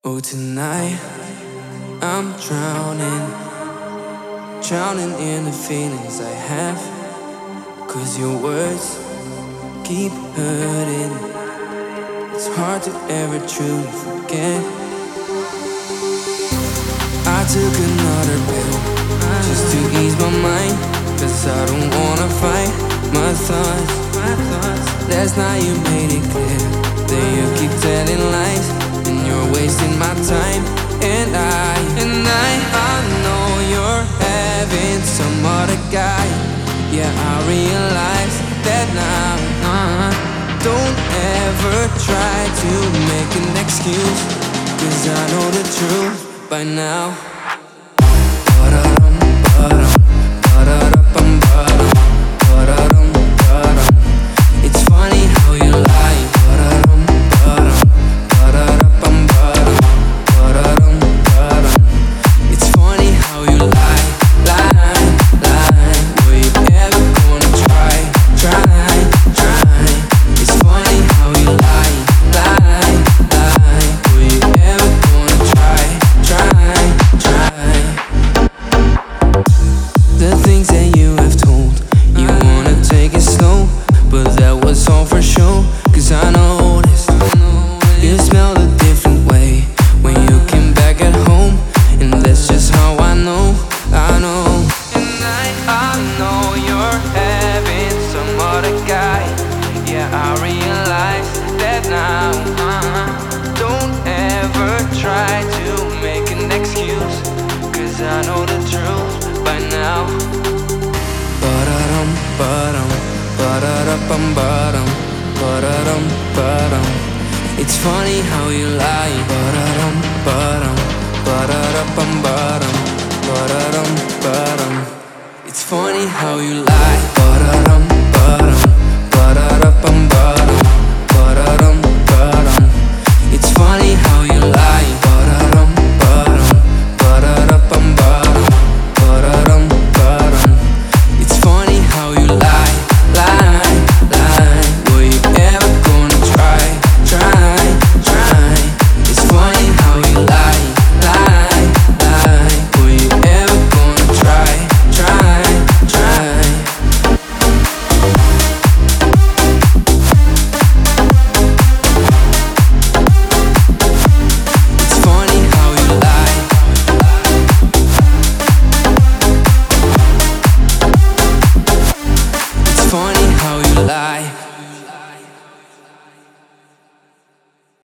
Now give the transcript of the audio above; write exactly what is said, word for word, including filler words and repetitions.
Oh, tonight I'm drowning, drowning in the feelings I have. Cause your words keep hurting. It's hard to ever truly forget. I took another pill just to ease my mind. Cause I don't wanna fight my thoughts, my thoughts. Last night you made it clear that you keep telling lies, and you're wasting my time. And I, and I, I know you're having some other guy. Yeah, I realize that now. uh, Don't ever try to make an excuse, cause I know the truth by now. Ba-da-dum, ba-dum, ba-da-da-bum, ba-dum, ba-da-dum, ba-dum. It's funny how you lie. Ba-da-dum, ba-dum, ba-da-da-bum, ba-dum, ba-da-dum, ba-dum. It's funny how you lie, lie, lie. Were you ever gonna try, try, try? It's funny how you lie, lie, lie. Were you ever gonna try, try, try? The things that you have told, you wanna take it slow, but that was all for show. Cause I noticed you smelled a different way when you came back at home, and that's just how I know, I know. And I, I know you're having some other guy. Yeah, I realize that now. uh, Don't ever try to make an excuse, cause I know the truth by now. Ba-da-dum, ba-dum, ba-da-da-bum, ba-dum, ba-da-dum, ba-dum. It's funny how you lie. Ba-da-dum, ba-dum, ba-da-da-bum, ba-dum, ba-da-dum, ba-dum. It's funny how you lie.